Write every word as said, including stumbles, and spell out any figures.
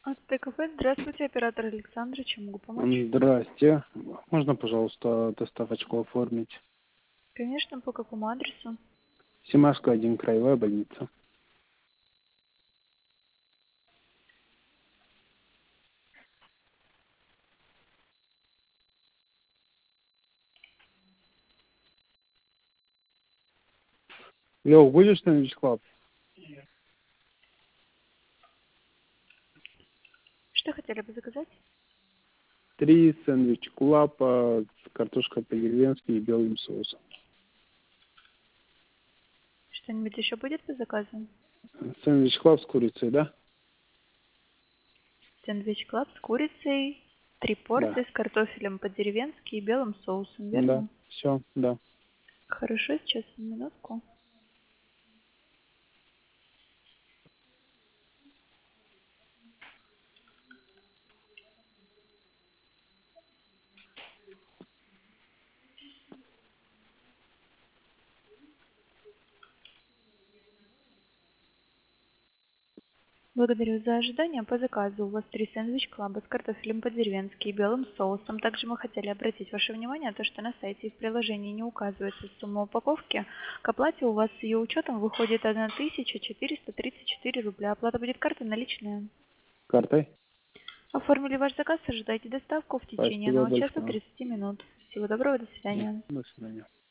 АТК, здравствуйте, оператор Александра, чем могу помочь? Здрасте. Можно, пожалуйста, доставочку оформить? Конечно, по какому адресу? Семашко, один, краевая больница. Лёв, будешь сэндвич клаб? Что хотели бы заказать? Три сэндвич клапа с картошкой по-деревенски и белым соусом. Что-нибудь еще будет по заказу? Сэндвич клаб с курицей, да? Сэндвич клаб с курицей, три Да. порции с картофелем по-деревенски и белым соусом, Да. верно? Все, да. Хорошо, сейчас, минутку. Благодарю за ожидание. По заказу у вас три сэндвич клаба с картофелем по-деревенски и белым соусом. Также мы хотели обратить ваше внимание на то, что на сайте и в приложении не указывается сумма упаковки. К оплате у вас с ее учетом выходит тысяча четыреста тридцать четыре рубля. Оплата будет картой наличная. Картой? Оформили ваш заказ, ожидайте доставку в течение Спасибо одного часа большое. тридцати минут. Всего доброго, до Да. свидания. До свидания.